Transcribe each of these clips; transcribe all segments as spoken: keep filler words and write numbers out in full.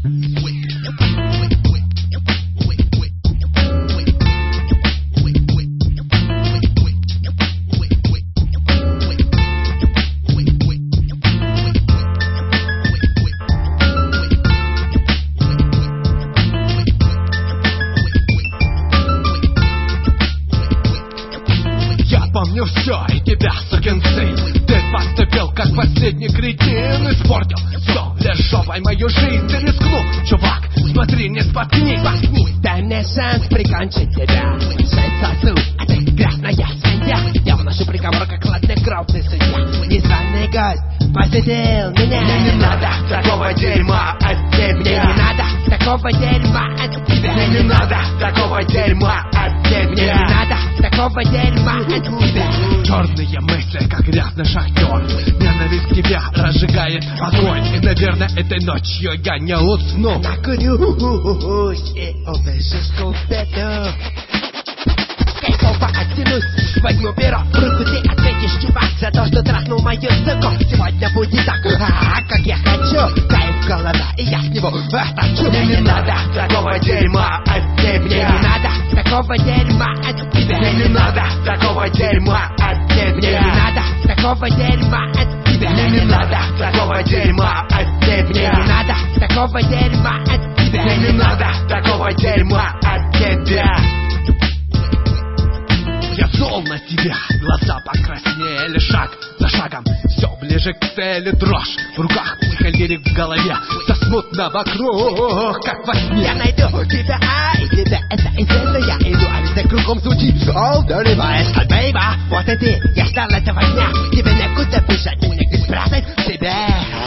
Помню все и тебя, сукин сын. Ты поступил как последний кретин. Испортил все лишь жопой мою жизнь. Ты рискнул, чувак, смотри, не споткнись. Споткнись, дай мне шанс прикончить тебя. Шесть сосу, а ты грязная свинья. Я вношу приговор, как хладнокровный судья. Незваный гость посетил меня. Мне не надо такого дерьма от тебя. Мне не надо такого дерьма от тебя. Мне не надо такого дерьма от тебя. Мне не надо такого дерьма от тебя. Черные мысли, как грязный шахтер. Ненависть тебя разжигает огонь. И, наверное, этой ночью я не усну. Накурюсь и услышу скупету. Кайфово оттянусь, возьму перо в руку. Ты ответишь, чувак, за то, что трахнул мою суку. Сегодня будет так, а, как я хочу. Кайф голова, и я с него отточу. Мне не надо такого дерьма от тебя. Мне не надо такого дерьма от тебя. Мне не надо такого дерьма от тебя. Мне не надо такого дерьма от тебя. Мне не надо такого дерьма от тебя. Мне не надо такого дерьма от тебя. Мне не надо такого дерьма от тебя. Я зол на тебя, глаза покраснели. Шаг за шагом, все ближе к цели. Дрожь в руках, психоделик в голове. Все смутно вокруг, как во сне. Я найду тебя, а и тебя это известно. Я иду, а везде кругом звучит all dirty vibes. А, бейба, вот и ты, я ждал этого дня. Тебе некуда бежать, и негде спрятать тебя.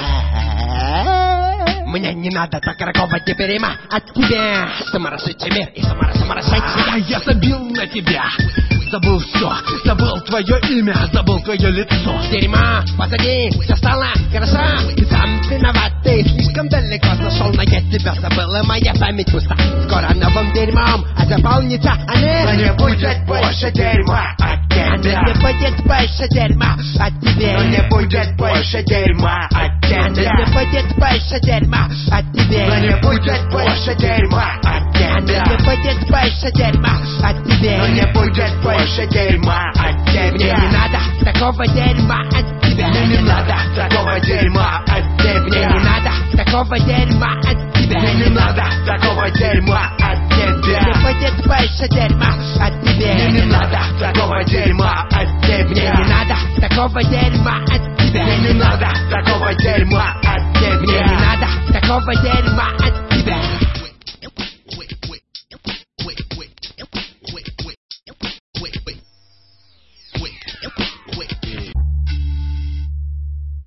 Мне не надо такого дерьма от тебя. Саморасшедший мир и саморасшедший. А я забил на тебя. Забыл все, забыл твое имя, забыл твое лицо. Дерьма позади, все стало хорошо. Ты сам виноват, ты слишком далеко зашел. Но я тебя забыл, и моя память пуста. Скоро новым дерьмом а заполнится она. Но не будет больше дерьма от тебя. Но не будет больше дерьма от тебя. Но не будет больше дерьма от тебя. Но не будет больше дерьма от тебя. Но не будет больше дерьма от тебя. Но не будет больше дерьма от тебя. Но не будет больше дерьма от тебя. Мне не надо такого дерьма от тебя. Мне не надо такого дерьма от тебя. Мне не надо такого дерьма от тебя. Мне не надо такого дерьма от тебя. Не будет больше дерьма от тебя. Мне не надо такого дерьма от тебя. Мне не надо такого дерьма от тебя. Мне не надо такого дерьма от тебя. Мне не надо такого дерьма от тебя.